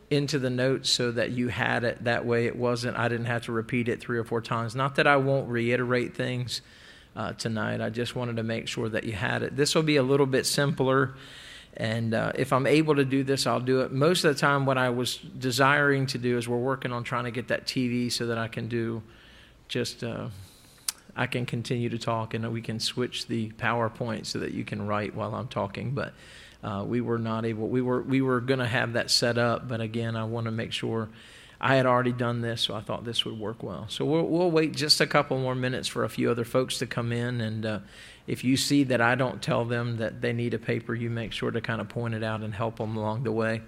into the notes so that you had it. That way I didn't have to repeat it 3 or 4 times. Not that I won't reiterate things tonight. I just wanted to make sure that you had it. This will be a little bit simpler, and if I'm able to do this, I'll do it. Most of the time, what I was desiring to do is we're working on trying to get that TV so that I can do just... I can continue to talk, and we can switch the PowerPoint so that you can write while I'm talking. But we were not able. We were going to have that set up, but again, I want to make sure. I had already done this, so I thought this would work well. So we'll wait just a couple more minutes for a few other folks to come in, and if you see that I don't tell them that they need a paper, you make sure to kind of point it out and help them along the way.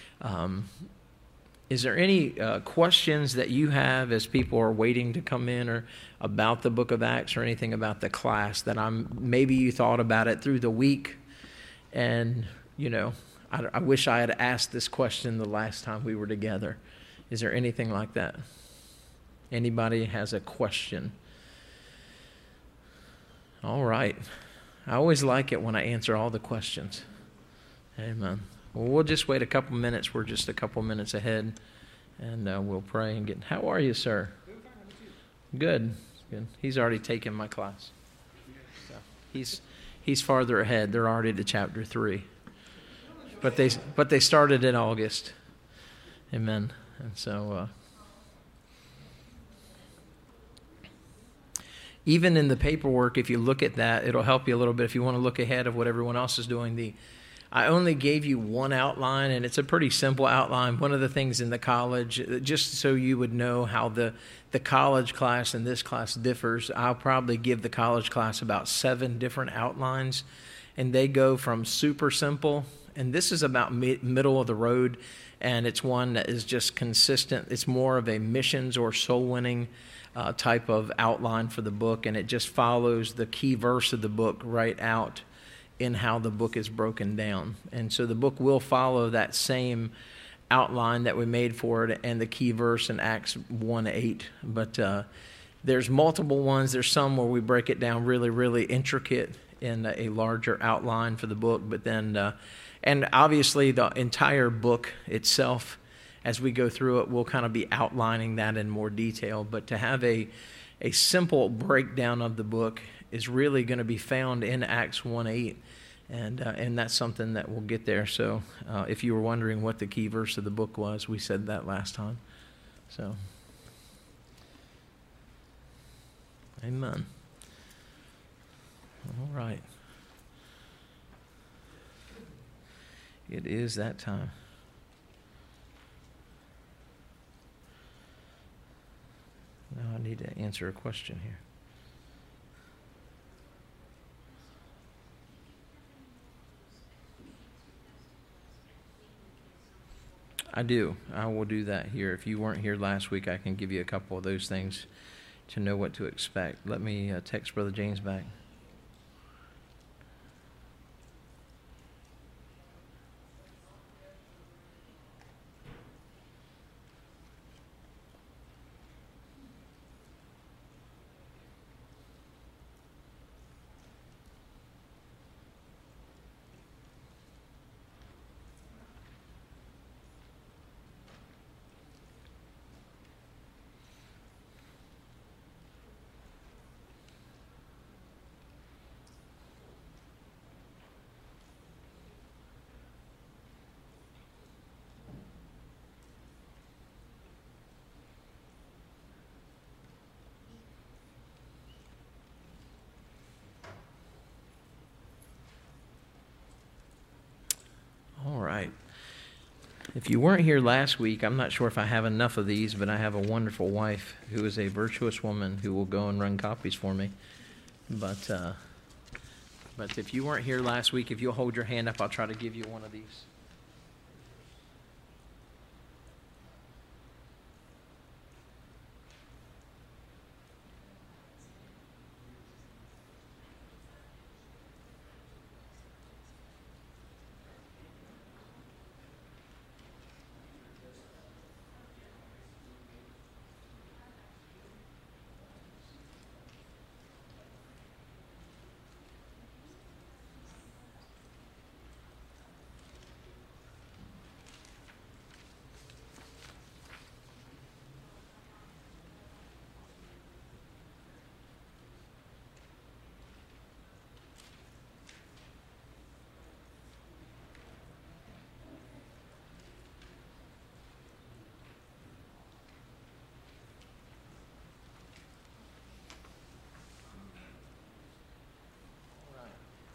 Is there any questions that you have as people are waiting to come in, or about the book of Acts, or anything about the class that maybe you thought about it through the week, and I wish I had asked this question the last time we were together. Is there anything like that? Anybody has a question? All right. I always like it when I answer all the questions. Amen. Well, we'll just wait a couple minutes. We're just a couple minutes ahead, and we'll pray and get... How are you, sir? Good. Good. He's already taken my class. So he's farther ahead. They're already to chapter 3. But they started in August. Amen. And so even in the paperwork, if you look at that, it'll help you a little bit if you want to look ahead of what everyone else is doing. I only gave you one outline, and it's a pretty simple outline. One of the things in the college, just so you would know how the college class and this class differs, I'll probably give the college class about 7 different outlines, and they go from super simple, and this is about middle of the road, and it's one that is just consistent. It's more of a missions or soul winning type of outline for the book, and it just follows the key verse of the book right out in how the book is broken down. And so the book will follow that same outline that we made for it and the key verse in Acts 1:8. But there's multiple ones. There's some where we break it down really, really intricate in a larger outline for the book. But then, and obviously the entire book itself, as we go through it, we'll kind of be outlining that in more detail. But to have a simple breakdown of the book is really going to be found in Acts 1:8, and that's something that we'll get there. So if you were wondering what the key verse of the book was, we said that last time. So, amen. All right. It is that time. Now I need to answer a question here. I do. I will do that here. If you weren't here last week, I can give you a couple of those things to know what to expect. Let me text Brother James back. All right. If you weren't here last week, I'm not sure if I have enough of these, but I have a wonderful wife who is a virtuous woman who will go and run copies for me. But if you weren't here last week, if you'll hold your hand up, I'll try to give you one of these.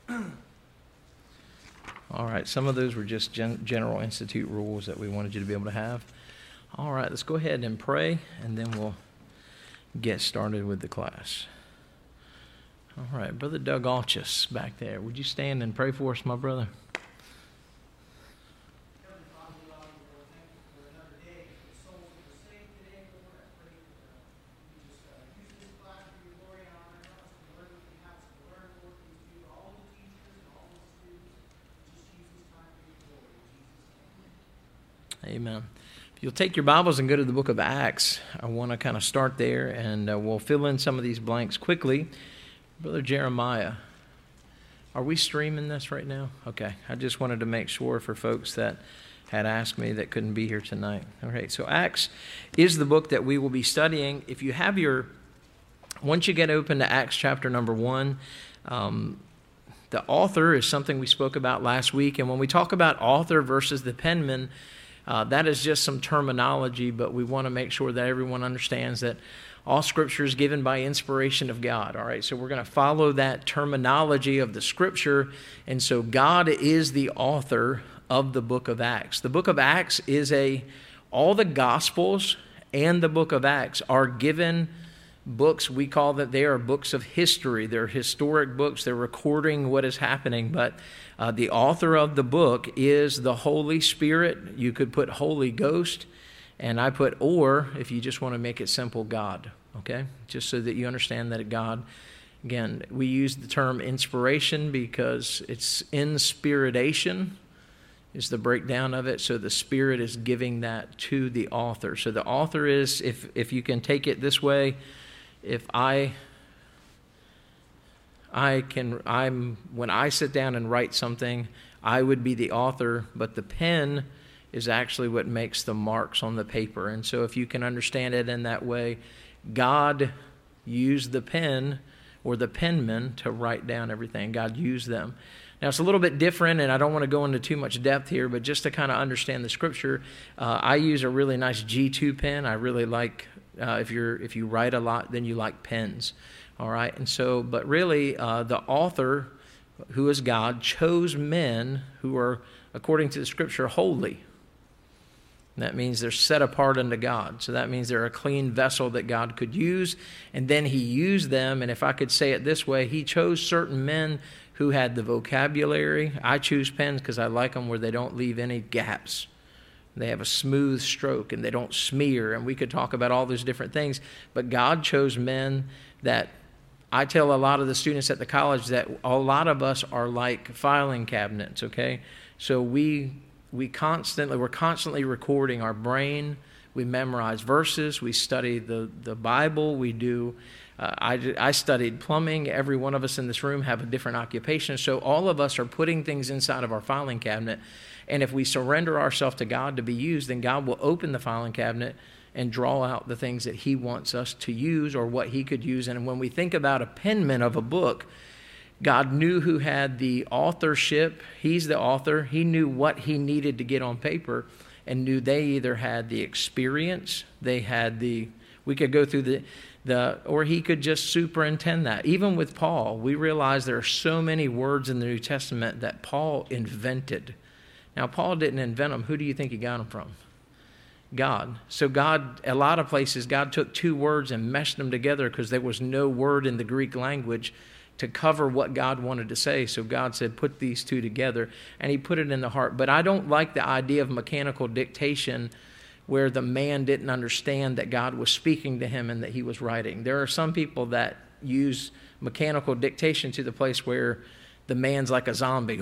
All right, some of those were just General Institute rules that we wanted you to be able to have. All right, let's go ahead and pray, and then we'll get started with the class. All right, Brother Doug Alchus back there. Would you stand and pray for us, my brother? Amen. If you'll take your Bibles and go to the book of Acts, I want to kind of start there, and we'll fill in some of these blanks quickly. Brother Jeremiah, are we streaming this right now? Okay. I just wanted to make sure for folks that had asked me that couldn't be here tonight. All right. So Acts is the book that we will be studying. If you have once you get open to Acts chapter number 1, the author is something we spoke about last week. And when we talk about author versus the penman, that is just some terminology, but we want to make sure that everyone understands that all Scripture is given by inspiration of God. All right, so we're going to follow that terminology of the Scripture, and so God is the author of the book of Acts. The book of Acts is all the Gospels and the book of Acts are given books. We call that they are books of history. They're historic books. They're recording what is happening, but the author of the book is the Holy Spirit. You could put Holy Ghost, and I put, or if you just want to make it simple, God, okay? Just so that you understand that God, again, we use the term inspiration because it's inspiration is the breakdown of it. So the Spirit is giving that to the author. So the author is, if you can take it this way, if when I sit down and write something, I would be the author, but the pen is actually what makes the marks on the paper. And so if you can understand it in that way, God used the pen or the penman to write down everything. God used them. Now, it's a little bit different, and I don't want to go into too much depth here, but just to kind of understand the Scripture, I use a really nice G2 pen. I really like, if you write a lot, then you like pens. All right? And so, but really, the author, who is God, chose men who are, according to the Scripture, holy. And that means they're set apart unto God. So that means they're a clean vessel that God could use. And then He used them, and if I could say it this way, He chose certain men who had the vocabulary. I choose pens because I like them where they don't leave any gaps. They have a smooth stroke and they don't smear. And we could talk about all those different things. But God chose men that I tell a lot of the students at the college that a lot of us are like filing cabinets, okay? So we're constantly recording our brain. We memorize verses. We study the Bible. We do. I studied plumbing. Every one of us in this room have a different occupation. So all of us are putting things inside of our filing cabinet. And if we surrender ourselves to God to be used, then God will open the filing cabinet and draw out the things that He wants us to use or what He could use. And when we think about a penman of a book, God knew who had the authorship. He's the author. He knew what he needed to get on paper and knew they either had the experience, we could go through or he could just superintend that. Even with Paul, we realize there are so many words in the New Testament that Paul invented. Now, Paul didn't invent them. Who do you think he got them from? God. So God, a lot of places, God took two words and meshed them together because there was no word in the Greek language to cover what God wanted to say. So God said, put these two together, and He put it in the heart. But I don't like the idea of mechanical dictation where the man didn't understand that God was speaking to him and that He was writing. There are some people that use mechanical dictation to the place where the man's like a zombie.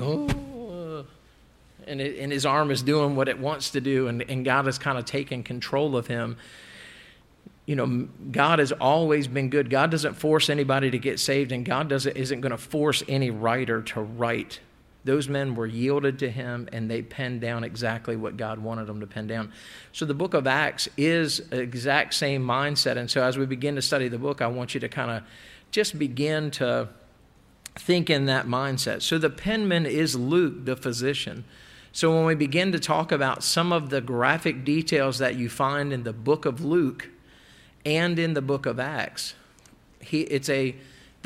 And his arm is doing what it wants to do, and God has kind of taken control of him. You know, God has always been good. God doesn't force anybody to get saved, and God isn't going to force any writer to write. Those men were yielded to Him, and they penned down exactly what God wanted them to pen down. So the book of Acts is the exact same mindset. And so as we begin to study the book, I want you to kind of just begin to think in that mindset. So the penman is Luke, the physician. So when we begin to talk about some of the graphic details that you find in the book of Luke and in the book of Acts, the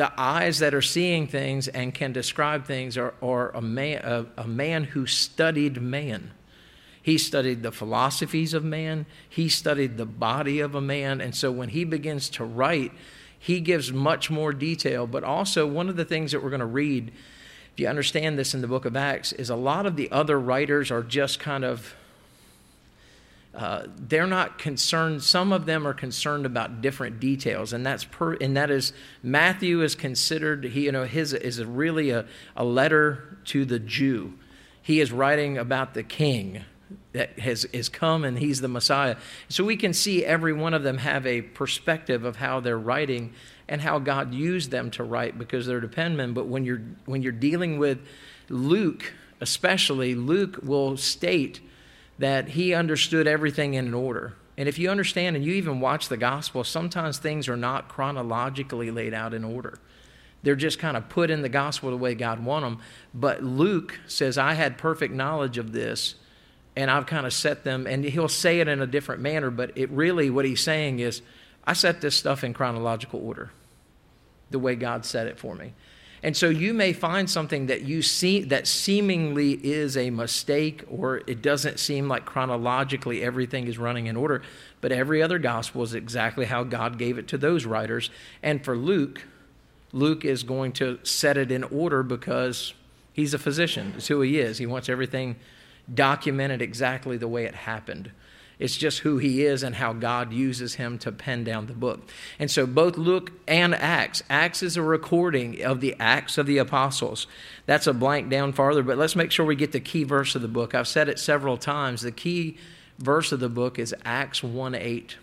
The eyes that are seeing things and can describe things are a man who studied man. He studied the philosophies of man. He studied the body of a man. And so when he begins to write, he gives much more detail. But also, one of the things that we're going to read, if you understand this in the book of Acts, is a lot of the other writers are just kind of, they're not concerned. Some of them are concerned about different details. And that is, Matthew is considered, his is really a letter to the Jew. He is writing about the king that has come, and he's the Messiah. So we can see every one of them have a perspective of how they're writing and how God used them to write, because they're dependent. But when you're dealing with Luke, especially, Luke will state that he understood everything in an order. And if you understand and you even watch the gospel, sometimes things are not chronologically laid out in order. They're just kind of put in the gospel the way God wanted them. But Luke says, I had perfect knowledge of this, and I've kind of set them, and he'll say it in a different manner, but it really, what he's saying is, I set this stuff in chronological order, the way God set it for me. And so you may find something that you see that seemingly is a mistake, or it doesn't seem like chronologically everything is running in order, but every other gospel is exactly how God gave it to those writers. And for Luke is going to set it in order because he's a physician. It's who he is. He wants everything documented exactly the way it happened. It's just who he is and how God uses him to pen down the book. And so both Luke and Acts is a recording of the Acts of the Apostles. That's a blank down farther, but let's make sure we get the key verse of the book. I've said it several times. The key verse of the book is Acts 1:8.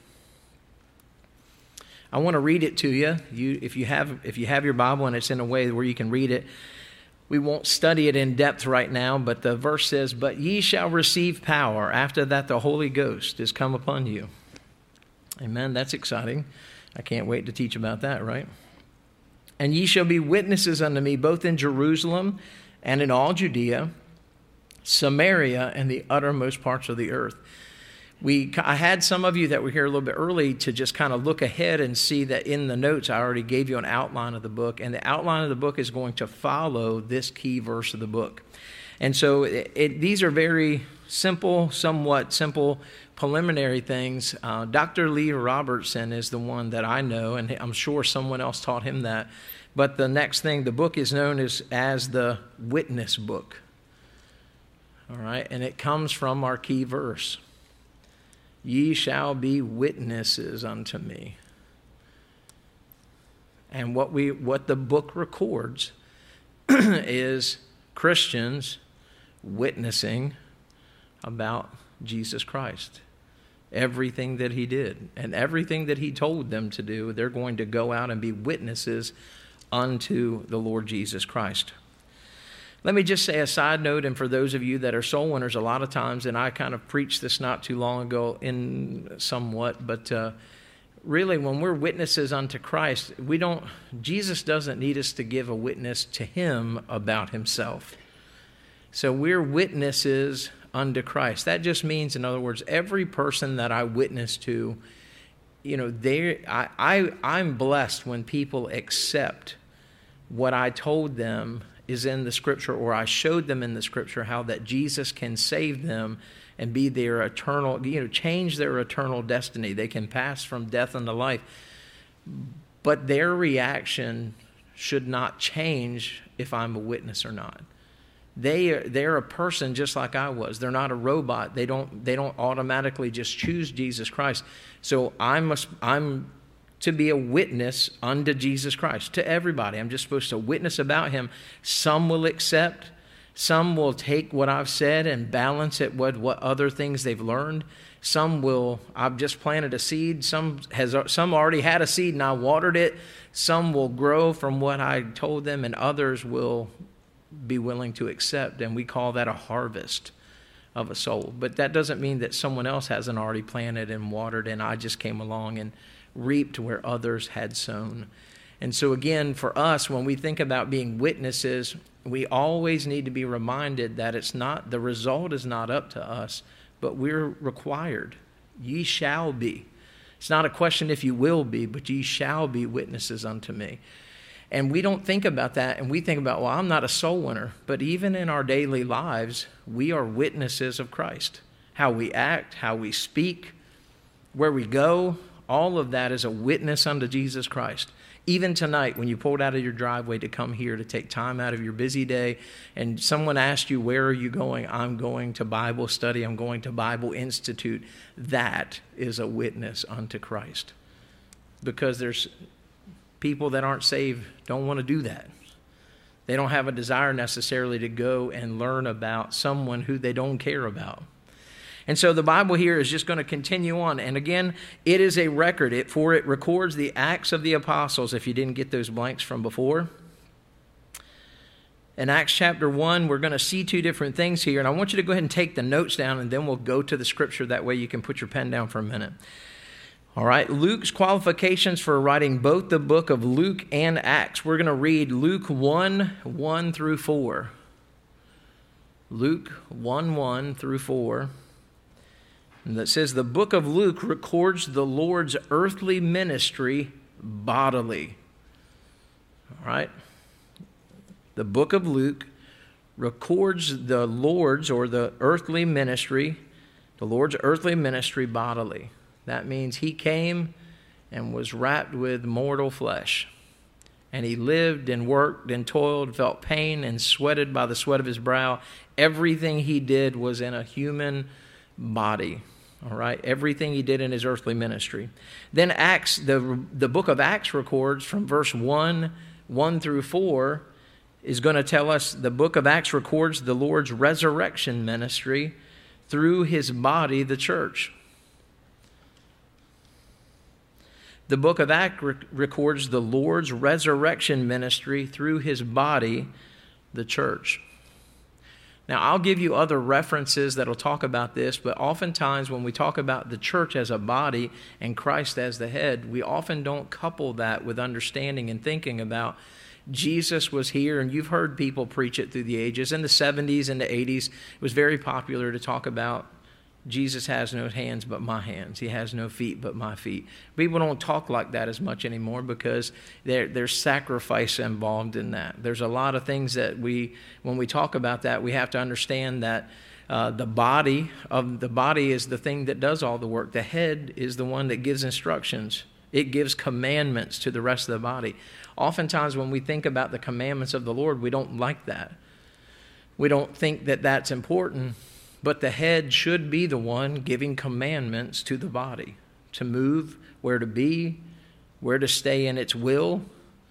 I want to read it to you. If you have your Bible and it's in a way where you can read it. We won't study it in depth right now, but the verse says, "But ye shall receive power. After that the Holy Ghost is come upon you." Amen. That's exciting. I can't wait to teach about that, right? "And ye shall be witnesses unto me both in Jerusalem and in all Judea, Samaria, and the uttermost parts of the earth." I had some of you that were here a little bit early to just kind of look ahead and see that in the notes I already gave you an outline of the book, and the outline of the book is going to follow this key verse of the book. And so these are very simple, somewhat simple preliminary things. Dr. Lee Robertson is the one that I know, and I'm sure someone else taught him that. But the next thing, the book is known as the Witness Book. All right, and it comes from our key verse. Ye shall be witnesses unto me. And what the book records is Christians witnessing about Jesus Christ. Everything that he did and everything that he told them to do, they're going to go out and be witnesses unto the Lord Jesus Christ. Let me just say a side note, and for those of you that are soul winners, a lot of times, and I kind of preached this not too long ago in somewhat, but really when we're witnesses unto Christ, Jesus doesn't need us to give a witness to him about himself. So we're witnesses unto Christ. That just means, in other words, every person that I witness to, I'm blessed when people accept what I told them is in the Scripture, or I showed them in the Scripture how that Jesus can save them and be their eternal, change their eternal destiny. They can pass from death unto life. But their reaction should not change if I'm a witness or not. They're a person just like I was. They're not a robot. They don't automatically just choose Jesus Christ. So I'm to be a witness unto Jesus Christ, to everybody. I'm just supposed to witness about him. Some will accept. Some will take what I've said and balance it with what other things they've learned. Some will, I've just planted a seed. Some already had a seed and I watered it. Some will grow from what I told them, and others will be willing to accept. And we call that a harvest of a soul. But that doesn't mean that someone else hasn't already planted and watered and I just came along and reaped where others had sown. And so again, for us, when we think about being witnesses, we always need to be reminded that the result is not up to us, but we're required. Ye shall be. It's not a question if you will be, but ye shall be witnesses unto me. And we don't think about that, and we think about, well, I'm not a soul winner. But even in our daily lives, we are witnesses of Christ. How we act, how we speak, where we go, all of that is a witness unto Jesus Christ. Even tonight, when you pulled out of your driveway to come here to take time out of your busy day, and someone asked you, where are you going? I'm going to Bible study. I'm going to Bible Institute. That is a witness unto Christ. Because there's people that aren't saved don't want to do that. They don't have a desire necessarily to go and learn about someone who they don't care about. And so the Bible here is just going to continue on. And again, it is a record, for it records the Acts of the Apostles, if you didn't get those blanks from before. In Acts chapter 1, we're going to see two different things here. And I want you to go ahead and take the notes down, and then we'll go to the scripture. That way you can put your pen down for a minute. All right, Luke's qualifications for writing both the book of Luke and Acts. We're going to read Luke 1 through 4. Luke 1 through 4. And that says, the book of Luke records the Lord's earthly ministry bodily. All right. The book of Luke records the Lord's or the earthly ministry, the Lord's earthly ministry bodily. That means he came and was wrapped with mortal flesh. And he lived and worked and toiled, felt pain and sweated by the sweat of his brow. Everything he did was in a human body. All right, everything he did in his earthly ministry. Then Acts, the book of Acts records from verse 1 through 4, is going to tell us the book of Acts records the Lord's resurrection ministry through his body, the church. The book of Acts records the Lord's resurrection ministry through his body, the church. Now, I'll give you other references that will talk about this, but oftentimes when we talk about the church as a body and Christ as the head, we often don't couple that with understanding and thinking about Jesus was here, and you've heard people preach it through the ages. In the 70s and the 80s, it was very popular to talk about Jesus has no hands but my hands. He has no feet but my feet. People don't talk like that as much anymore because there's sacrifice involved in that. There's a lot of things that when we talk about that, we have to understand that the body is the thing that does all the work. The head is the one that gives instructions. It gives commandments to the rest of the body. Oftentimes when we think about the commandments of the Lord, we don't like that. We don't think that that's important. But the head should be the one giving commandments to the body to move, where to be, where to stay in its will.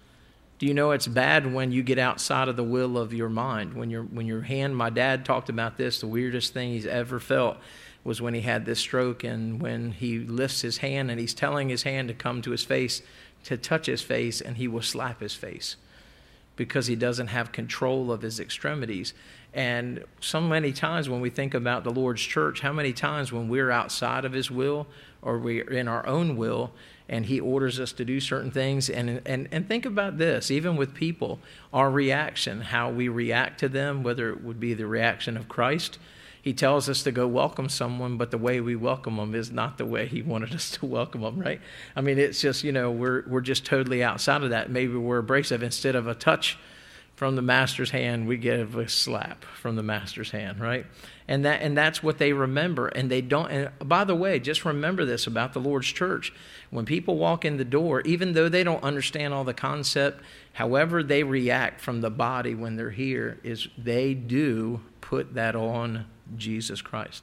Do you know it's bad when you get outside of the will of your mind? When your hand, my dad talked about this, the weirdest thing he's ever felt was when he had this stroke, and when he lifts his hand and he's telling his hand to come to his face, to touch his face, and he will slap his face because he doesn't have control of his extremities. And so many times when we think about the Lord's church, how many times when we're outside of his will or we're in our own will and he orders us to do certain things, and think about this, even with people, our reaction, how we react to them, whether it would be the reaction of Christ. He tells us to go welcome someone, but the way we welcome them is not the way he wanted us to welcome them, right? I mean, it's just, we're just totally outside of that. Maybe we're abrasive. Instead of a touch from the master's hand, we give a slap from the master's hand, right? And that's what they remember. And they don't. And by the way, just remember this about the Lord's church. When people walk in the door, even though they don't understand all the concept, however they react from the body when they're here is they do put that on Jesus Christ,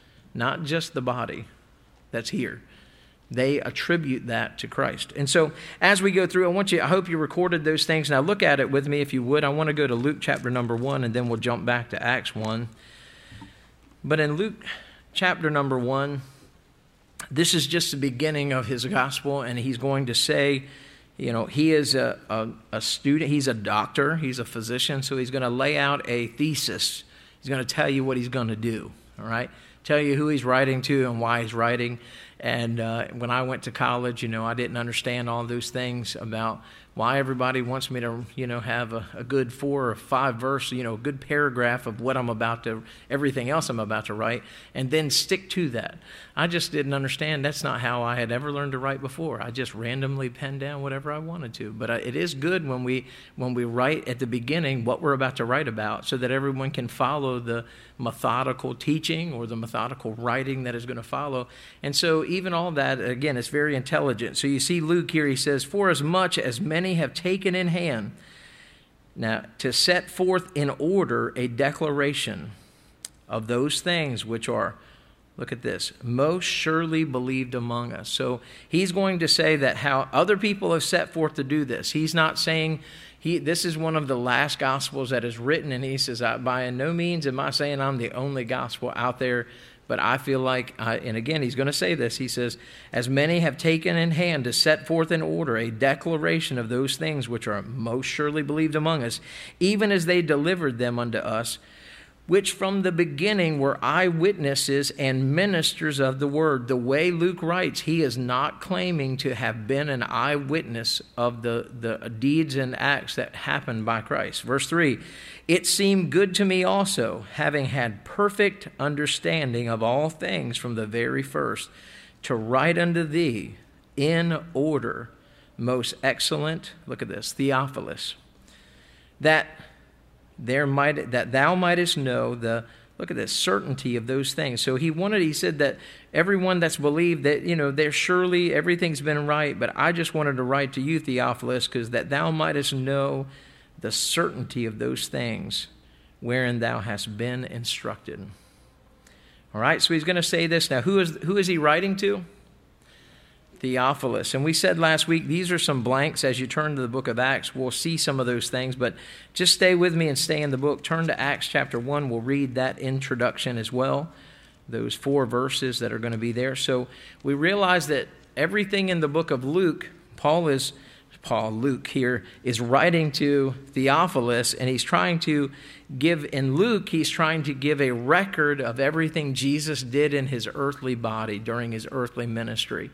not just the body that's here. They attribute that to Christ. And so as we go through, I hope you recorded those things. Now look at it with me if you would. I want to go to Luke chapter number 1, and then we'll jump back to Acts 1. But in Luke chapter number 1, this is just the beginning of his gospel, and he's going to say, he is a student, he's a doctor, he's a physician, so he's going to lay out a thesis. He's going to tell you what he's going to do, all right? Tell you who he's writing to and why he's writing. And when I went to college, I didn't understand all those things about why everybody wants me to, have a good 4 or 5 verse, a good paragraph of what everything else I'm about to write, and then stick to that. I just didn't understand. That's not how I had ever learned to write before. I just randomly penned down whatever I wanted to. But it is good when we write at the beginning what we're about to write about, so that everyone can follow the methodical teaching or the methodical writing that is going to follow. And so even all that, again, it's very intelligent. So you see Luke here, he says, for as much as many have taken in hand, now to set forth in order a declaration of those things which are, look at this, most surely believed among us. So he's going to say that how other people have set forth to do this. He's not saying, this is one of the last gospels that is written, and he says, by no means am I saying I'm the only gospel out there, but I feel like, and again, he's going to say this, he says, as many have taken in hand to set forth in order a declaration of those things which are most surely believed among us, even as they delivered them unto us, which from the beginning were eyewitnesses and ministers of the word. The way Luke writes, he is not claiming to have been an eyewitness of the deeds and acts that happened by Christ. Verse 3, it seemed good to me also, having had perfect understanding of all things from the very first, to write unto thee in order, most excellent, look at this, Theophilus, that thou mightest know the, look at this, certainty of those things. So he said that everyone that's believed that, they're surely everything's been right, but I just wanted to write to you, Theophilus, because that thou mightest know the certainty of those things wherein thou hast been instructed. All right, so he's going to say this. Now, who is he writing to? Theophilus. And we said last week, these are some blanks. As you turn to the book of Acts, we'll see some of those things, but just stay with me and stay in the book. Turn to Acts chapter 1. We'll read that introduction as well, those 4 verses that are going to be there. So we realize that everything in the book of Luke, Luke here is writing to Theophilus, and he's trying to give, in Luke, he's trying to give a record of everything Jesus did in his earthly body during his earthly ministry.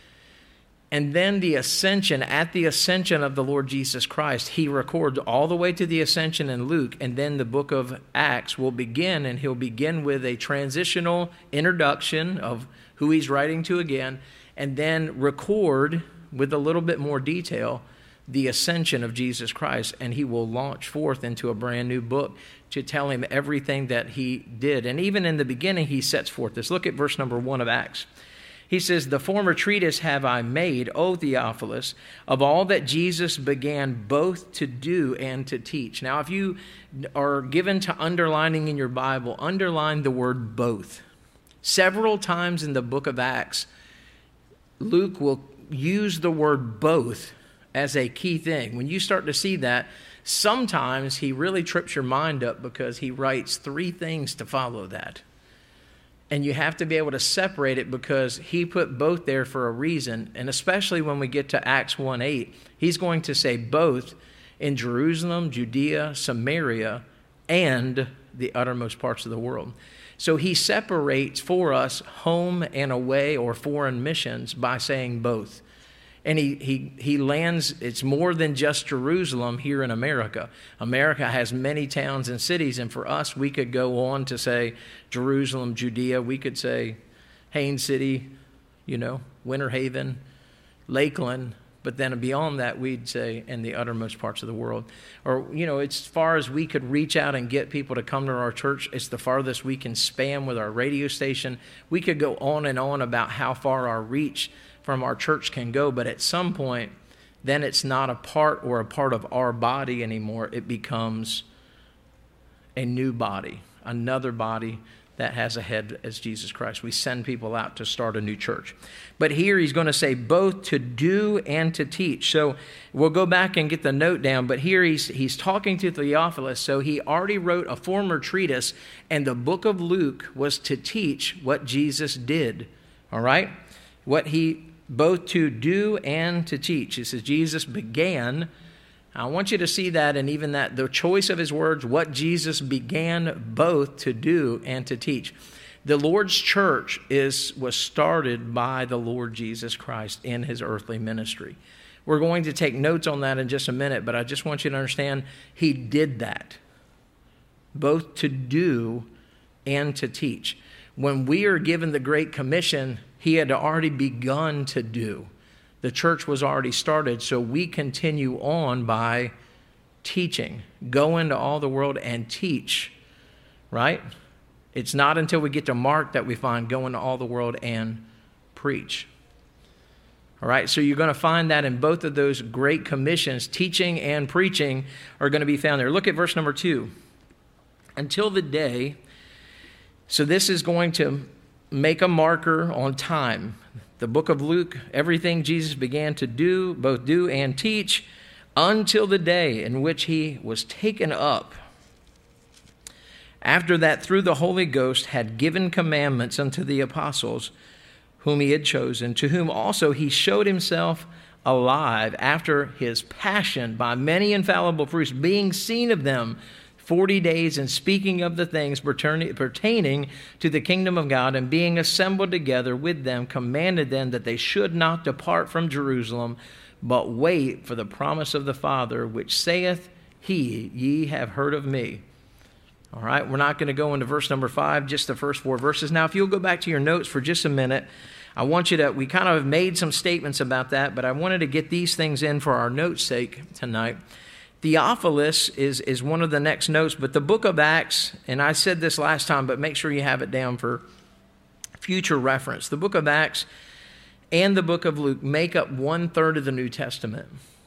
And then at the ascension of the Lord Jesus Christ, he records all the way to the ascension in Luke, and then the book of Acts will begin, and he'll begin with a transitional introduction of who he's writing to again, and then record with a little bit more detail the ascension of Jesus Christ, and he will launch forth into a brand new book to tell him everything that he did. And even in the beginning, he sets forth this. Look at verse number 1 of Acts. He says, the former treatise have I made, O Theophilus, of all that Jesus began both to do and to teach. Now, if you are given to underlining in your Bible, underline the word both. Several times in the book of Acts, Luke will use the word both as a key thing. When you start to see that, sometimes he really trips your mind up because he writes 3 things to follow that. And you have to be able to separate it because he put both there for a reason. And especially when we get to Acts 1:8, he's going to say both in Jerusalem, Judea, Samaria, and the uttermost parts of the world. So he separates for us home and away or foreign missions by saying both. And he lands, it's more than just Jerusalem here in America. America has many towns and cities, and for us, we could go on to say Jerusalem, Judea. We could say Haines City, Winter Haven, Lakeland. But then beyond that, we'd say in the uttermost parts of the world. Or, it's as far as we could reach out and get people to come to our church. It's the farthest we can span with our radio station. We could go on and on about how far our reach from our church can go, but at some point, then it's not a part of our body anymore. It becomes a new body, another body that has a head as Jesus Christ. We send people out to start a new church. But here he's going to say both to do and to teach. So we'll go back and get the note down, but here he's talking to Theophilus. So he already wrote a former treatise, and the book of Luke was to teach what Jesus did. All right? Both to do and to teach. It says Jesus began. I want you to see that, and even that, the choice of his words, what Jesus began both to do and to teach. The Lord's church was started by the Lord Jesus Christ in his earthly ministry. We're going to take notes on that in just a minute, but I just want you to understand he did that, both to do and to teach. When we are given the Great Commission, he had already begun to do. The church was already started, so we continue on by teaching. Go into all the world and teach, right? It's not until we get to Mark that we find go into all the world and preach. All right, so you're going to find that in both of those great commissions, teaching and preaching are going to be found there. Look at verse number 2. Until the day, so this is going to make a marker on time. The book of Luke, everything Jesus began to do, both do and teach, until the day in which he was taken up. After that, through the Holy Ghost, had given commandments unto the apostles whom he had chosen, to whom also he showed himself alive after his passion by many infallible proofs, being seen of them 40 days, and speaking of the things pertaining to the kingdom of God, and being assembled together with them, commanded them that they should not depart from Jerusalem, but wait for the promise of the Father, which saith he, ye have heard of me. All right, we're not going to go into verse number 5, just the first 4 verses. Now, if you'll go back to your notes for just a minute, I want you to, we kind of made some statements about that, but I wanted to get these things in for our notes' sake tonight. Theophilus is one of the next notes, but the book of Acts, and I said this last time, but make sure you have it down for future reference. The book of Acts and the book of Luke make up 1/3 of the New Testament.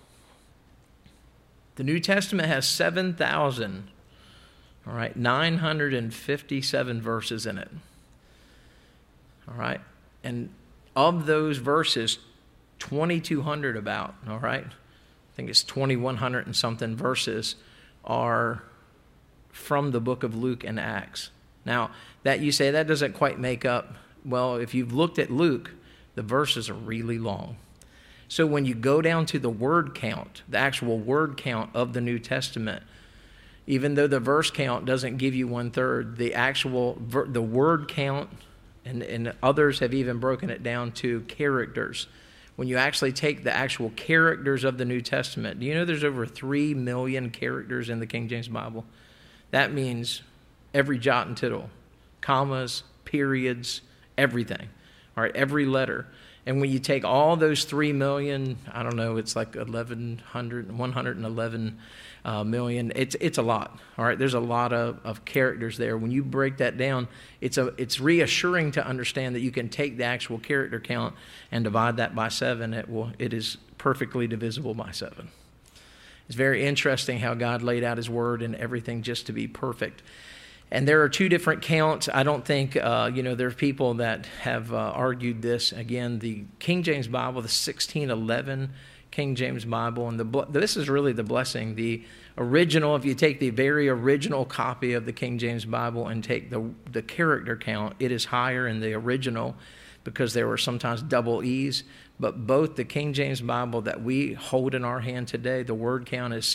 The New Testament has 7,000, all right, 957 verses in it. All right, and of those verses, 2,200 about, all right, I think it's 2,100 and something verses are from the book of Luke and Acts. Now, that you say that doesn't quite make up, well, if you've looked at Luke, the verses are really long. So when you go down to the word count, the actual word count of the New Testament, even though the verse count doesn't give you 1/3, the word count, and others have even broken it down to characters. When you actually take the actual characters of the New Testament, do you know there's over 3 million characters in the King James Bible? That means every jot and tittle, commas, periods, everything. All right, every letter. And when you take all those 3 million, I don't know, it's like 111 million. It's a lot. All right, there's a lot of characters there. When you break that down, it's reassuring to understand that you can take the actual character count and divide that by 7. It is perfectly divisible by 7. It's very interesting how God laid out his word and everything just to be perfect. And there are 2 different counts. I don't think, there's people that have argued this. Again, the King James Bible, the 1611 King James Bible, and this is really the blessing. The original, if you take the very original copy of the King James Bible and take the character count, it is higher in the original because there were sometimes double E's. But both the King James Bible that we hold in our hand today, the word count is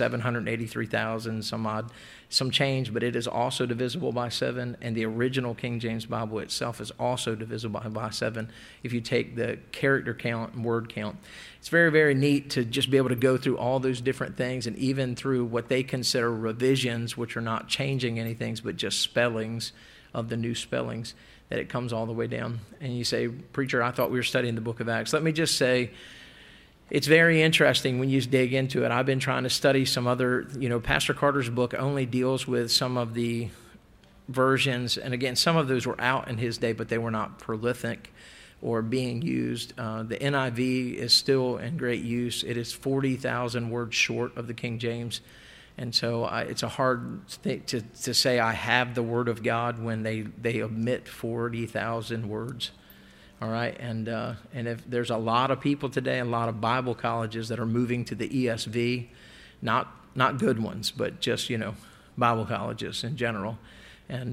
783,000 some change, but it is also divisible by 7, and the original King James Bible itself is also divisible by 7 if you take the character count and word count. It's very, very neat to just be able to go through all those different things, and even through what they consider revisions, which are not changing anything, but just spellings of the new spellings, that it comes all the way down. And you say, preacher, I thought we were studying the book of Acts. Let me just say, it's very interesting when you dig into it. I've been trying to study some other, Pastor Carter's book only deals with some of the versions. And again, some of those were out in his day, but they were not prolific or being used. The NIV is still in great use. It is 40,000 words short of the King James. And so it's a hard thing to say I have the Word of God when they omit 40,000 words. All right, and if there's a lot of people today, a lot of Bible colleges that are moving to the ESV, not good ones, but just Bible colleges in general, and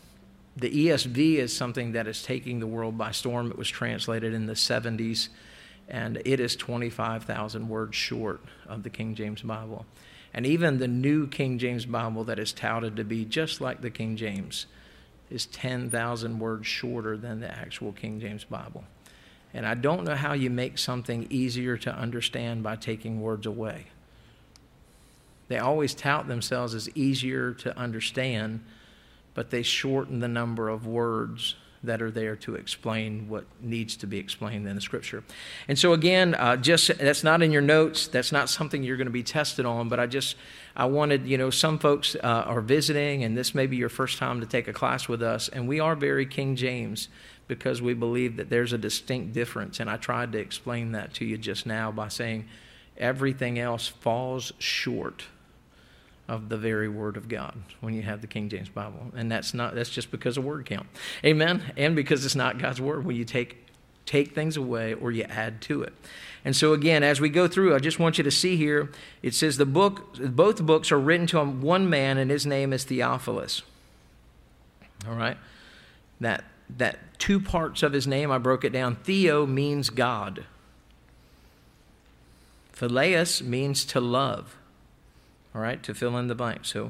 the ESV is something that is taking the world by storm. It was translated in the 70s, and it is 25,000 words short of the King James Bible, and even the new King James Bible that is touted to be just like the King James is 10,000 words shorter than the actual King James Bible. And I don't know how you make something easier to understand by taking words away. They always tout themselves as easier to understand, but they shorten the number of words that are there to explain what needs to be explained in the Scripture. And so again, that's not in your notes. That's not something you're going to be tested on, but I wanted, some folks are visiting, and this may be your first time to take a class with us, and we are very King James because we believe that there's a distinct difference, and I tried to explain that to you just now by saying everything else falls short of the very Word of God when you have the King James Bible. And that's just because of word count. Amen? And because it's not God's Word when you take things away or you add to it. And so again, as we go through, I just want you to see here, it says both books are written to one man, and his name is Theophilus. All right? That two parts of his name, I broke it down. Theo means God. Phileus means to love. All right, to fill in the blank. So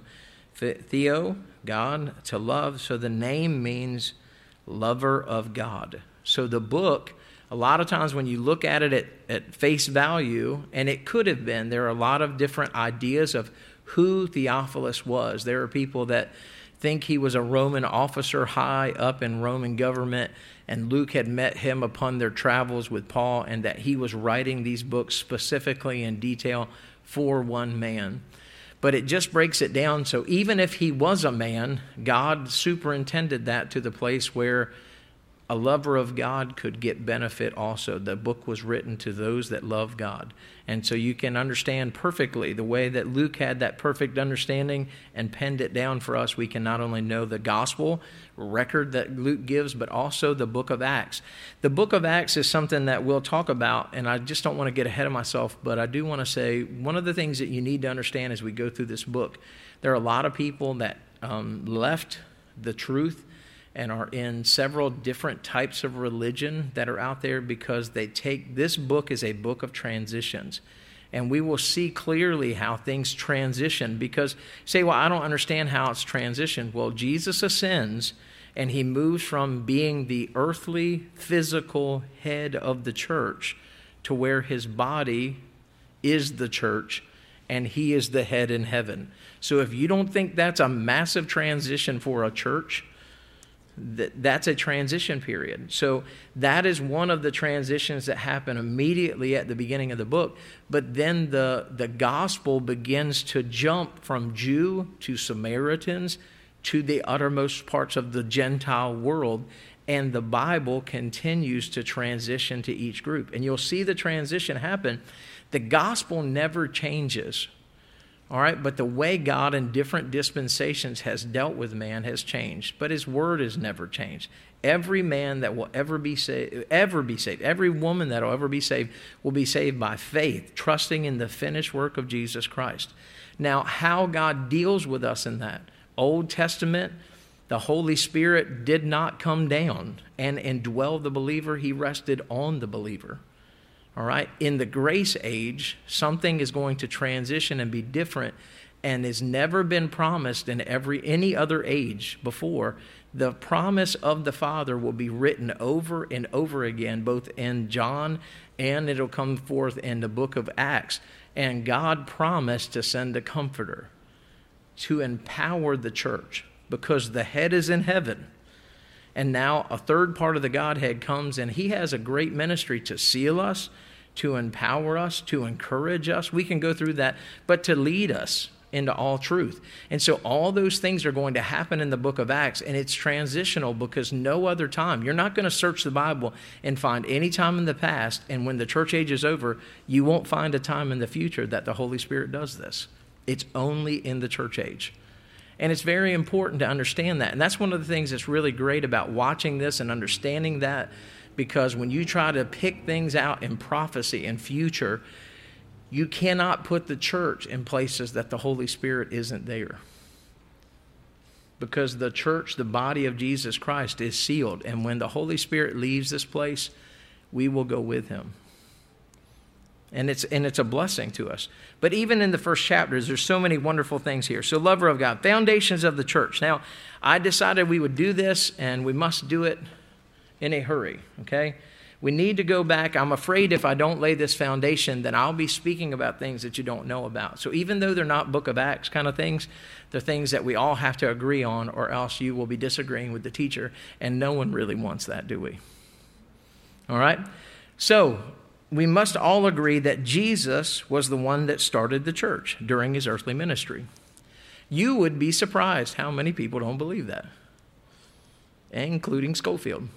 Theo, God, to love. So the name means lover of God. So the book, a lot of times when you look at it at face value, and it could have been, there are a lot of different ideas of who Theophilus was. There are people that think he was a Roman officer high up in Roman government, and Luke had met him upon their travels with Paul, and that he was writing these books specifically in detail for one man. But it just breaks it down. So even if he was a man, God superintended that to the place where a lover of God could get benefit also. The book was written to those that love God. And so you can understand perfectly the way that Luke had that perfect understanding and penned it down for us. We can not only know the gospel record that Luke gives, but also the book of Acts. The book of Acts is something that we'll talk about, and I just don't want to get ahead of myself, but I do want to say one of the things that you need to understand as we go through this book, there are a lot of people that left the truth and are in several different types of religion that are out there because they take this book as a book of transitions. And we will see clearly how things transition because you say, well, I don't understand how it's transitioned. Well, Jesus ascends and he moves from being the earthly, physical head of the church to where his body is the church and he is the head in heaven. So if you don't think that's a massive transition for a church, that's a transition period. So that is one of the transitions that happen immediately at the beginning of the book. But then the gospel begins to jump from Jew to Samaritans to the uttermost parts of the Gentile world. And the Bible continues to transition to each group. And you'll see the transition happen. The gospel never changes. All right, but the way God in different dispensations has dealt with man has changed, but his word has never changed. Every man that will ever be saved, every woman that will ever be saved by faith, trusting in the finished work of Jesus Christ. Now, how God deals with us in that. Old Testament, the Holy Spirit did not come down and indwell the believer. He rested on the believer. All right. In the grace age, something is going to transition and be different and has never been promised in any other age before. The promise of the Father will be written over and over again, both in John and it'll come forth in the book of Acts. And God promised to send a comforter to empower the church because the head is in heaven. And now a third part of the Godhead comes and he has a great ministry to seal us, to empower us, to encourage us. We can go through that, but to lead us into all truth. And so all those things are going to happen in the book of Acts, and it's transitional because no other time. You're not going to search the Bible and find any time in the past, and when the church age is over, you won't find a time in the future that the Holy Spirit does this. It's only in the church age. And it's very important to understand that. And that's one of the things that's really great about watching this and understanding that, because when you try to pick things out in prophecy and future, you cannot put the church in places that the Holy Spirit isn't there. Because the church, the body of Jesus Christ, is sealed. And when the Holy Spirit leaves this place, we will go with him. And it's a blessing to us. But even in the first chapters, there's so many wonderful things here. So lover of God, foundations of the church. Now, I decided we would do this, and we must do it in a hurry, okay? We need to go back. I'm afraid if I don't lay this foundation, then I'll be speaking about things that you don't know about. So even though they're not Book of Acts kind of things, they're things that we all have to agree on, or else you will be disagreeing with the teacher, and no one really wants that, do we? All right? So we must all agree that Jesus was the one that started the church during his earthly ministry. You would be surprised how many people don't believe that, including Schofield.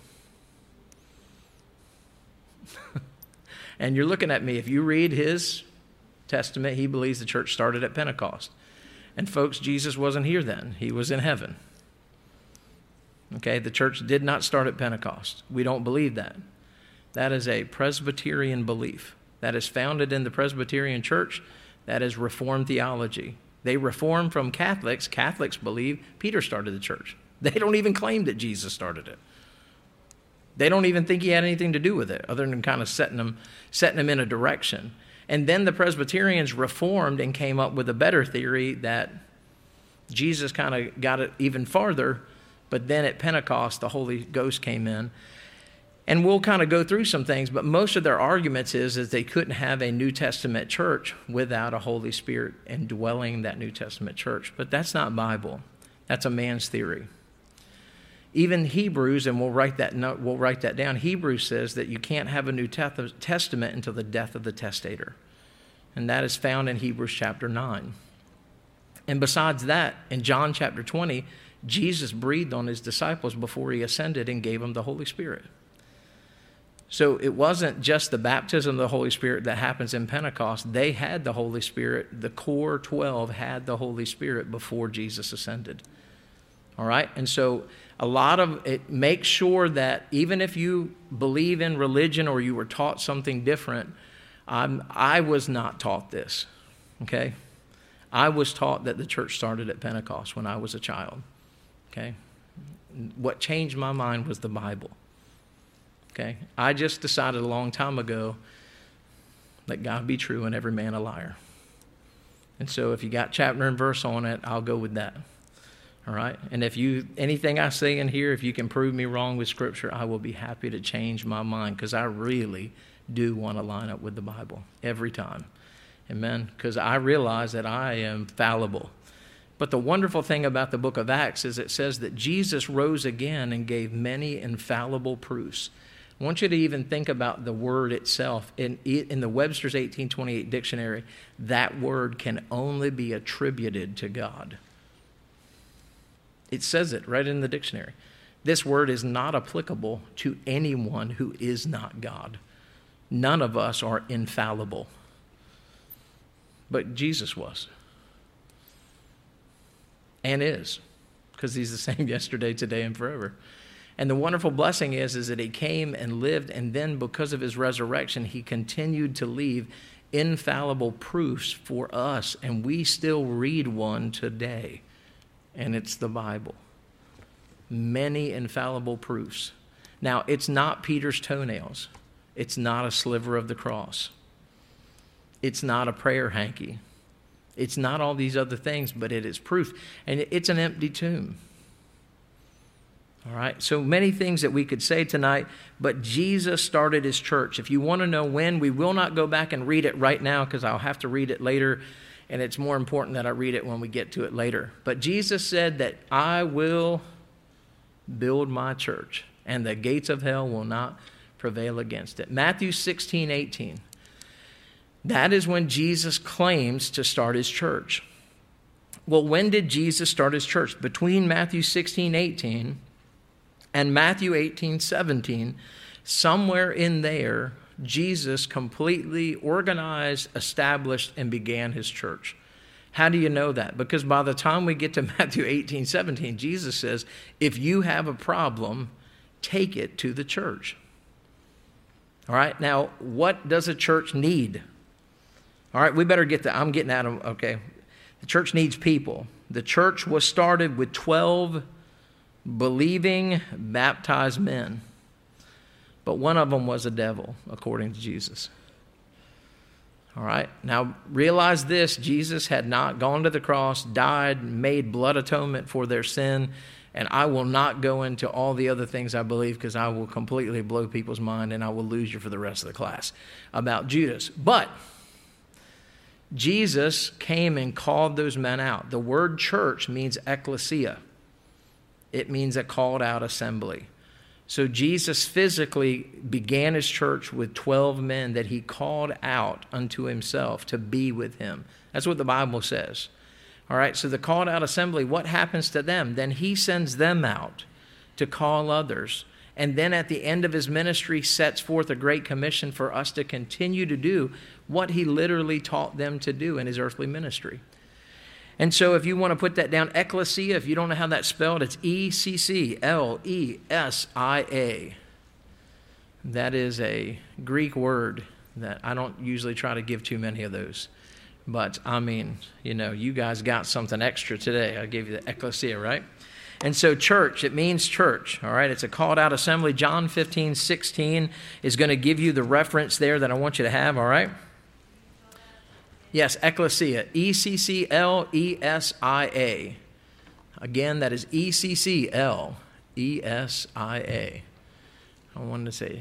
And you're looking at me. If you read his testament, he believes the church started at Pentecost. And folks, Jesus wasn't here then. He was in heaven. Okay, the church did not start at Pentecost. We don't believe that. That is a Presbyterian belief. That is founded in the Presbyterian church. That is Reformed theology. They reformed from Catholics. Catholics believe Peter started the church. They don't even claim that Jesus started it. They don't even think he had anything to do with it, other than kind of setting them in a direction. And then the Presbyterians reformed and came up with a better theory that Jesus kind of got it even farther, but then at Pentecost, the Holy Ghost came in. And we'll kind of go through some things, but most of their arguments is they couldn't have a New Testament church without a Holy Spirit indwelling that New Testament church. But that's not Bible. That's a man's theory. Even Hebrews, and we'll write that down, Hebrews says that you can't have a New Testament until the death of the testator. And that is found in Hebrews chapter 9. And besides that, in John chapter 20, Jesus breathed on his disciples before he ascended and gave them the Holy Spirit. So it wasn't just the baptism of the Holy Spirit that happens in Pentecost. They had the Holy Spirit. The core 12 had the Holy Spirit before Jesus ascended. All right? And so a lot of it makes sure that even if you believe in religion or you were taught something different, I was not taught this, okay? I was taught that the church started at Pentecost when I was a child, okay? What changed my mind was the Bible, okay? I just decided a long time ago that God be true and every man a liar. And so if you got chapter and verse on it, I'll go with that. All right? And if anything I say in here, if you can prove me wrong with Scripture, I will be happy to change my mind, because I really do want to line up with the Bible every time. Amen? Because I realize that I am fallible. But the wonderful thing about the book of Acts is it says that Jesus rose again and gave many infallible proofs. I want you to even think about the word itself. In the Webster's 1828 dictionary, that word can only be attributed to God. It says it right in the dictionary. This word is not applicable to anyone who is not God. None of us are infallible. But Jesus was. And is. Because he's the same yesterday, today, and forever. And the wonderful blessing is that he came and lived, and then because of his resurrection, he continued to leave infallible proofs for us. And we still read one today. And it's the Bible. Many infallible proofs. Now, it's not Peter's toenails. It's not a sliver of the cross. It's not a prayer hanky. It's not all these other things, but it is proof. And it's an empty tomb. All right? So many things that we could say tonight, but Jesus started his church. If you want to know when, we will not go back and read it right now, because I'll have to read it later. And it's more important that I read it when we get to it later. But Jesus said that I will build my church, and the gates of hell will not prevail against it. Matthew 16:18. That is when Jesus claims to start his church. Well, when did Jesus start his church? Between Matthew 16:18 and Matthew 18:17, somewhere in there, Jesus completely organized, established, and began his church. How do you know that? Because by the time we get to Matthew 18:17, Jesus says, if you have a problem, take it to the church. All right, now, what does a church need? All right, we better get that. I'm getting at them, okay. The church needs people. The church was started with 12 believing, baptized men. But one of them was a devil, according to Jesus. All right. Now, realize this. Jesus had not gone to the cross, died, made blood atonement for their sin, And I will not go into all the other things I believe because I will completely blow people's mind and I will lose you for the rest of the class about Judas. But Jesus came and called those men out. The word church means ecclesia. It means a called out assembly. So Jesus physically began his church with 12 men that he called out unto himself to be with him. That's what the Bible says. All right, so the called out assembly, what happens to them? Then he sends them out to call others. And then at the end of his ministry sets forth a great commission for us to continue to do what he literally taught them to do in his earthly ministry. And so if you want to put that down, ecclesia, if you don't know how that's spelled, it's Ecclesia. That is a Greek word that I don't usually try to give too many of those. But, I mean, you guys got something extra today. I gave you the ecclesia, right? And so church, it means church, all right? It's a called out assembly. John 15:16 is going to give you the reference there that I want you to have, all right? Yes, ecclesia, Ecclesia. Again, that is Ecclesia. I wanted to say,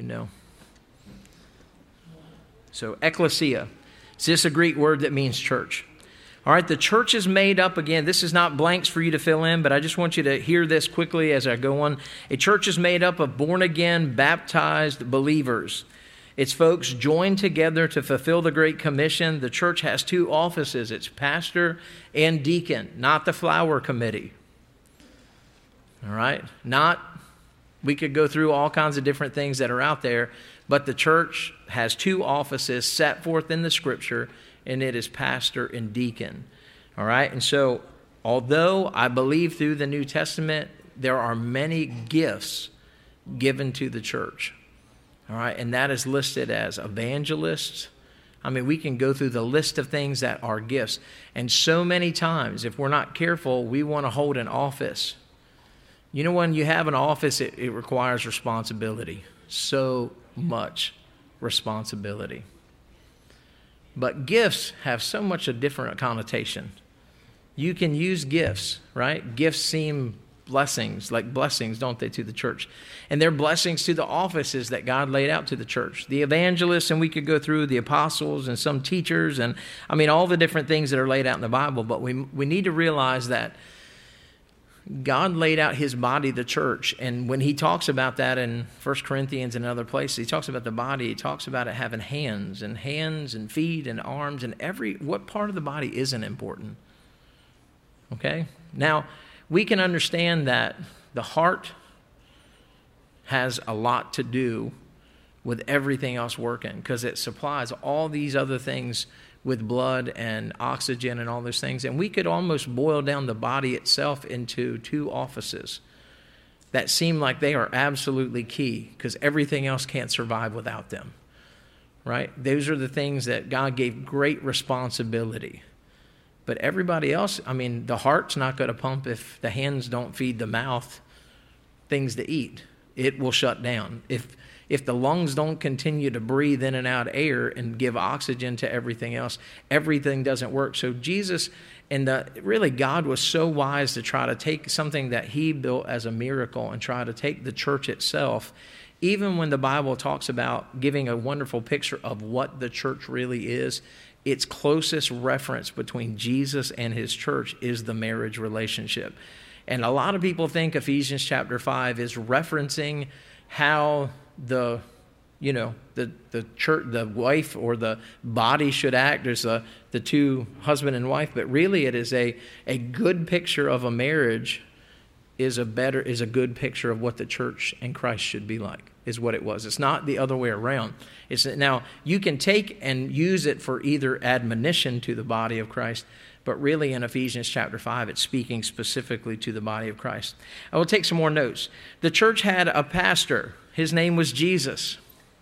So ecclesia. It's just a Greek word that means church. All right, the church is made up, again, this is not blanks for you to fill in, but I just want you to hear this quickly as I go on. A church is made up of born-again, baptized believers. It's folks joined together to fulfill the Great Commission. The church has two offices. It's pastor and deacon, not the flower committee. All right? We could go through all kinds of different things that are out there, but the church has two offices set forth in the Scripture, and it is pastor and deacon. All right? And so, although I believe through the New Testament, there are many gifts given to the church. All right, and that is listed as evangelists. I mean, we can go through the list of things that are gifts. And so many times, if we're not careful, we want to hold an office. When you have an office, it requires responsibility. So much responsibility. But gifts have so much a different connotation. You can use gifts, right? Gifts seem blessings, don't they, to the church? And they're blessings to the offices that God laid out to the church. The evangelists, and we could go through the apostles and some teachers, and all the different things that are laid out in the Bible. But we need to realize that God laid out his body, the church. And when he talks about that in 1 Corinthians and other places, he talks about the body. He talks about it having hands and feet and arms, and what part of the body isn't important? Okay? Now, we can understand that the heart has a lot to do with everything else working because it supplies all these other things with blood and oxygen and all those things. And we could almost boil down the body itself into two offices that seem like they are absolutely key because everything else can't survive without them, right? Those are the things that God gave great responsibility. But everybody else, the heart's not going to pump if the hands don't feed the mouth things to eat. It will shut down. If the lungs don't continue to breathe in and out air and give oxygen to everything else, everything doesn't work. So Jesus really God was so wise to try to take something that he built as a miracle and try to take the church itself, even when the Bible talks about giving a wonderful picture of what the church really is. Its closest reference between Jesus and his church is the marriage relationship. And a lot of people think Ephesians chapter 5 is referencing how the church, the wife or the body should act as the two husband and wife, but really it is a good picture of a marriage is a good picture of what the church and Christ should be like, is what it was. It's not the other way around. Now, you can take and use it for either admonition to the body of Christ, but really in Ephesians chapter 5, it's speaking specifically to the body of Christ. I will take some more notes. The church had a pastor. His name was Jesus.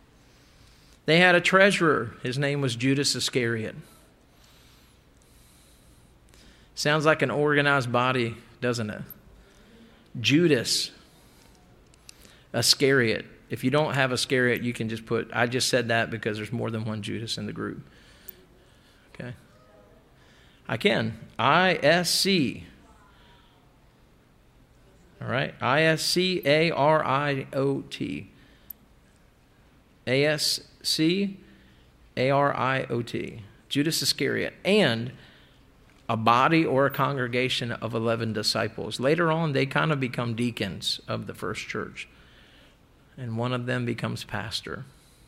They had a treasurer. His name was Judas Iscariot. Sounds like an organized body, doesn't it? Judas Iscariot. If you don't have Iscariot, you can just put, I just said that because there's more than one Judas in the group. Okay? I can. ISC. All right? Iscariot. Ascariot. Judas Iscariot. And a body or a congregation of 11 disciples. Later on, they kind of become deacons of the first church. And one of them becomes pastor.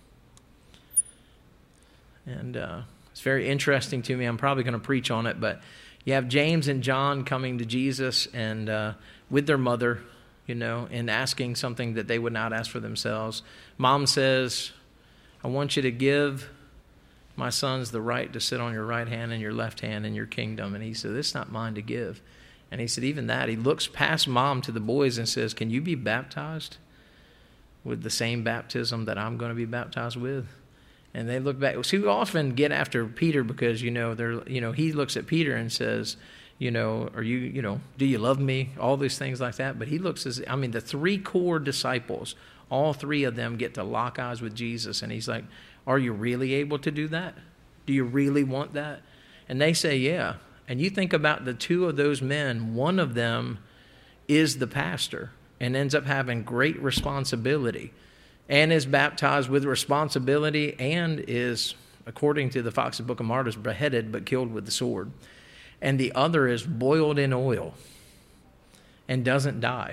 And it's very interesting to me. I'm probably going to preach on it, but you have James and John coming to Jesus and with their mother, and asking something that they would not ask for themselves. Mom says, I want you to give my sons the right to sit on your right hand and your left hand in your kingdom. And he said, this is not mine to give. And he said, even that, he looks past mom to the boys and says, can you be baptized with the same baptism that I'm going to be baptized with? And they look back. So we often get after Peter because, he looks at Peter and says, are you, do you love me? All these things like that. But he looks the three core disciples, all three of them get to lock eyes with Jesus. And he's like, are you really able to do that? Do you really want that? And they say, yeah. And you think about the two of those men, one of them is the pastor and ends up having great responsibility and is baptized with responsibility and is, according to the Fox's Book of Martyrs, beheaded but killed with the sword. And the other is boiled in oil and doesn't die,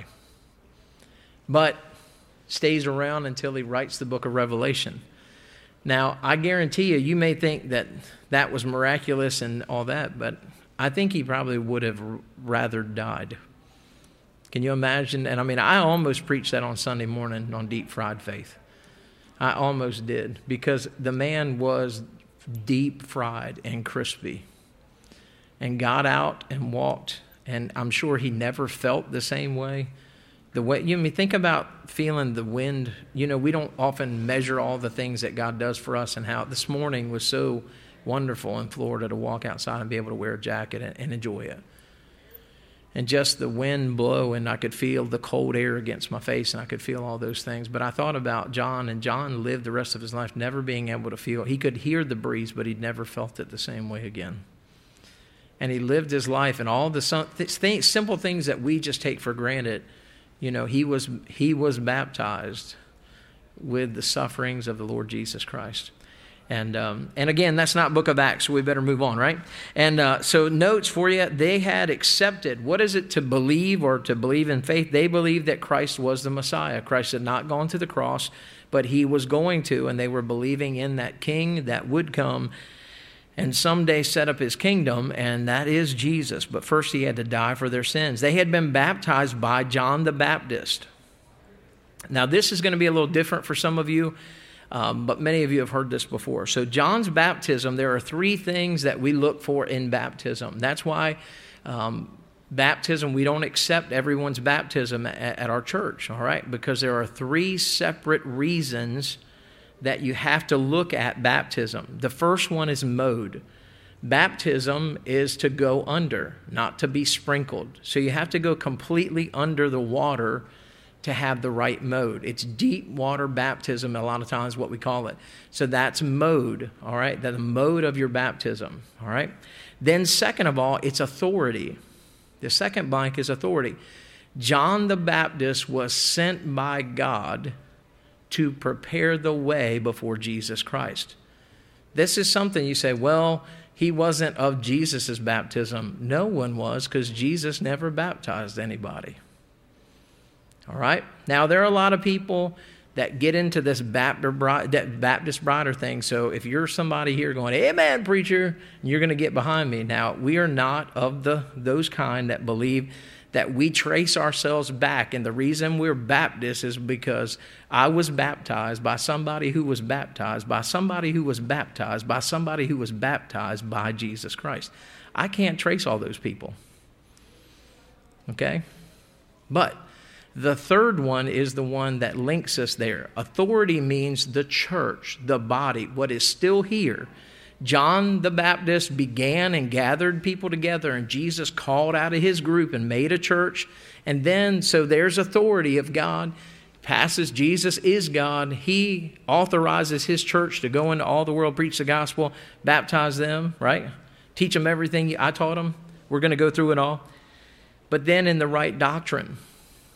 but stays around until he writes the book of Revelation. Now, I guarantee you may think that was miraculous and all that, but I think he probably would have rather died. Can you imagine? And I almost preached that on Sunday morning on Deep Fried Faith. I almost did, because the man was deep fried and crispy and got out and walked, and I'm sure he never felt the same way. The way think about feeling the wind. We don't often measure all the things that God does for us, and how this morning was so wonderful in Florida to walk outside and be able to wear a jacket and enjoy it. And just the wind blow, and I could feel the cold air against my face, and I could feel all those things. But I thought about John, and John lived the rest of his life never being able to feel. He could hear the breeze, but he'd never felt it the same way again. And he lived his life, and all the simple things that we just take for granted. He was baptized with the sufferings of the Lord Jesus Christ. And again, that's not Book of Acts, so we better move on, right? And so notes for you, they had accepted. What is it to believe or to believe in faith? They believed that Christ was the Messiah. Christ had not gone to the cross, but he was going to, and they were believing in that king that would come and someday set up his kingdom, and that is Jesus. But first he had to die for their sins. They had been baptized by John the Baptist. Now this is going to be a little different for some of you, but many of you have heard this before. So John's baptism, there are three things that we look for in baptism. That's why baptism, we don't accept everyone's baptism at our church, all right? Because there are three separate reasons that you have to look at baptism. The first one is mode. Baptism is to go under, not to be sprinkled. So you have to go completely under the water to have the right mode. It's deep water baptism, a lot of times what we call it. So that's mode, all right? The mode of your baptism, all right? Then second of all, it's authority. The second blank is authority. John the Baptist was sent by God to prepare the way before Jesus Christ. This is something you say, well, he wasn't of Jesus' baptism. No one was, because Jesus never baptized anybody. All right? Now, there are a lot of people that get into this Baptist brighter thing. So if you're somebody here going, amen, preacher, and you're going to get behind me. Now, we are not of those kind that believe that we trace ourselves back. And the reason we're Baptist is because I was baptized by somebody who was baptized by somebody who was baptized by somebody who was baptized by Jesus Christ. I can't trace all those people. Okay? But the third one is the one that links us there. Authority means the church, the body, what is still here. John the Baptist began and gathered people together, and Jesus called out of his group and made a church. And then, so there's authority of God. Passes, Jesus is God. He authorizes his church to go into all the world, preach the gospel, baptize them, right? Teach them everything I taught them. We're going to go through it all. But then in the right doctrine.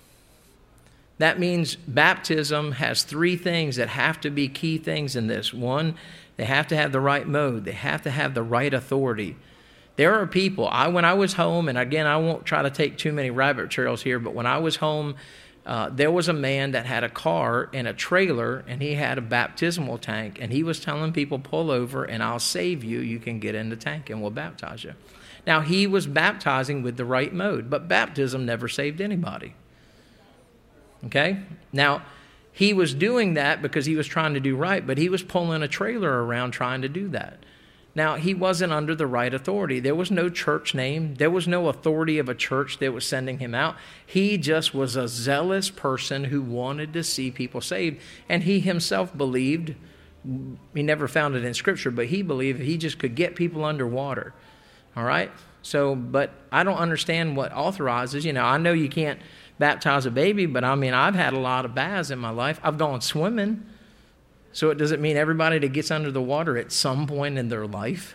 That means baptism has three things that have to be key things in this. One, they have to have the right mode. They have to have the right authority. There are people, when I was home, and again, I won't try to take too many rabbit trails here, but when I was home, there was a man that had a car and a trailer, and he had a baptismal tank, and he was telling people, pull over, and I'll save you. You can get in the tank, and we'll baptize you. Now, he was baptizing with the right mode, but baptism never saved anybody. Okay? Now, he was doing that because he was trying to do right, but he was pulling a trailer around trying to do that. Now, he wasn't under the right authority. There was no church name. There was no authority of a church that was sending him out. He just was a zealous person who wanted to see people saved. And he himself believed, he never found it in Scripture, but he believed he just could get people underwater. All right? So, but I don't understand what authorizes. I know you can't baptize a baby, but I've had a lot of baths in my life. I've gone swimming. So does it mean everybody that gets under the water at some point in their life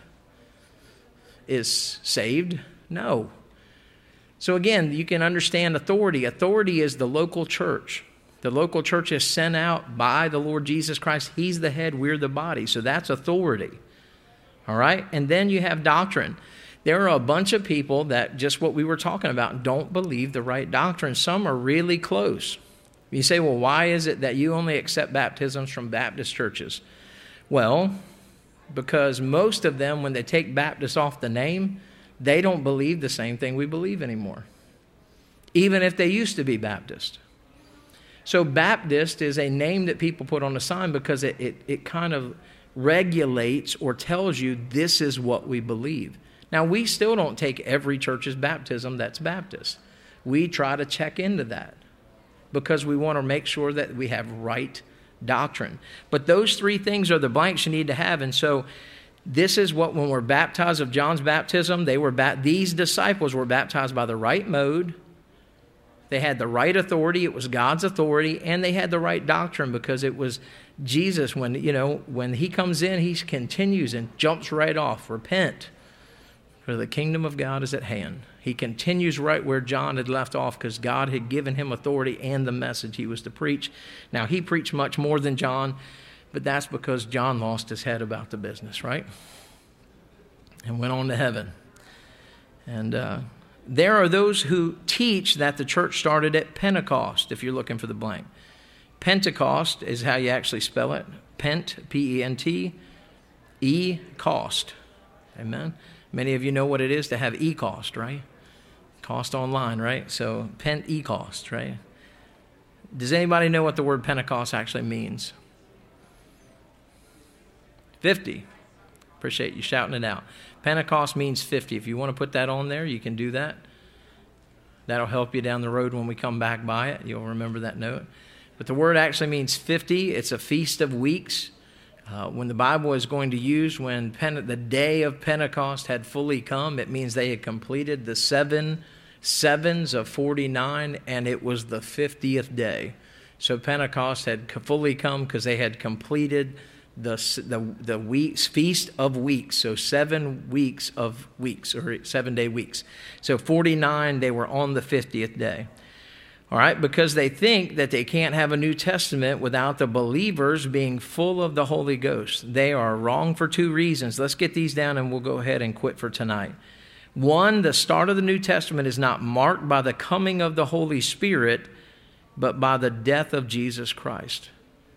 is saved? No. So again, you can understand authority. Authority is the local church. The local church is sent out by the Lord Jesus Christ. He's the head, we're the body. So that's authority. All right? And then you have doctrine. There are a bunch of people that, just what we were talking about, don't believe the right doctrine. Some are really close. You say, well, why is it that you only accept baptisms from Baptist churches? Well, because most of them, when they take Baptist off the name, they don't believe the same thing we believe anymore, even if they used to be Baptist. So Baptist is a name that people put on a sign because it kind of regulates or tells you this is what we believe. Now, we still don't take every church's baptism that's Baptist. We try to check into that, because we want to make sure that we have right doctrine. But those three things are the blanks you need to have. And so this is what, when we're baptized of John's baptism, these disciples were baptized by the right mode. They had the right authority. It was God's authority. And they had the right doctrine, because it was Jesus. When he comes in, he continues and jumps right off. Repent, for the kingdom of God is at hand. He continues right where John had left off, because God had given him authority and the message he was to preach. Now, he preached much more than John, but that's because John lost his head about the business, right? And went on to heaven. And there are those who teach that the church started at Pentecost, if you're looking for the blank. Pentecost is how you actually spell it. Pent, P-E-N-T, E-cost. Amen? Many of you know what it is to have e-cost, right? Cost online, right? So Pentecost, right? Does anybody know what the word Pentecost actually means? 50. Appreciate you shouting it out. Pentecost means 50. If you want to put that on there, you can do that. That'll help you down the road when we come back by it. You'll remember that note. But the word actually means 50. It's a feast of weeks. When the Bible is going to use when the day of Pentecost had fully come, it means they had completed the 7 sevens of 49, and it was the 50th day. So Pentecost had fully come because they had completed the weeks, feast of weeks. So 7 weeks of weeks, or 7-day weeks. So 49, they were on the 50th day. All right, because they think that they can't have a New Testament without the believers being full of the Holy Ghost. They are wrong for 2 reasons. Let's get these down and we'll go ahead and quit for tonight. 1, the start of the New Testament is not marked by the coming of the Holy Spirit, but by the death of Jesus Christ.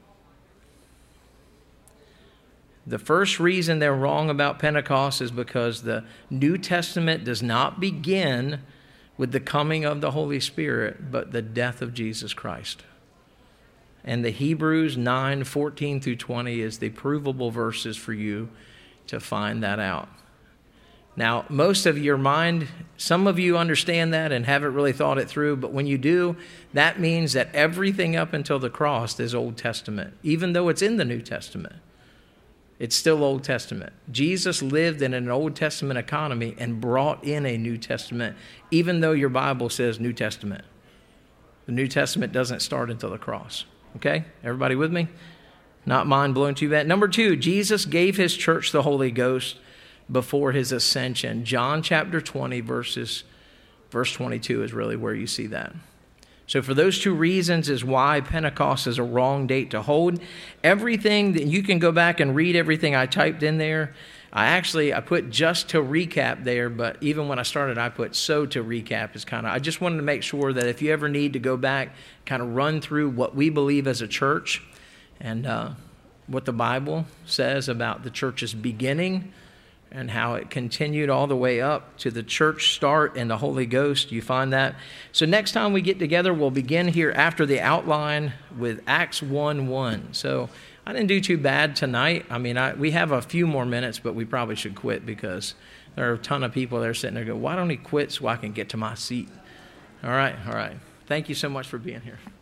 The first reason they're wrong about Pentecost is because the New Testament does not begin with the coming of the Holy Spirit, but the death of Jesus Christ. And the Hebrews 9:14 through 20 is the provable verses for you to find that out. Now, most of your mind, some of you understand that and haven't really thought it through, but when you do, that means that everything up until the cross is Old Testament, even though it's in the New Testament. It's still Old Testament. Jesus lived in an Old Testament economy and brought in a New Testament, even though your Bible says New Testament. The New Testament doesn't start until the cross. Okay? Everybody with me? Not mind blown too bad. Number 2, Jesus gave his church the Holy Ghost before his ascension. John chapter 20, verse 22 is really where you see that. So for those two reasons is why Pentecost is a wrong date to hold. Everything that you can go back and read everything I typed in there. I put just to recap there, but even when I started, I put so to recap is I just wanted to make sure that if you ever need to go back, kind of run through what we believe as a church and what the Bible says about the church's beginning and how it continued all the way up to the church start and the Holy Ghost. You find that. So next time we get together, we'll begin here after the outline with Acts 1:1. So I didn't do too bad tonight. I mean, we have a few more minutes, but we probably should quit because there are a ton of people there sitting there go, why don't he quit so I can get to my seat? All right. Thank you so much for being here.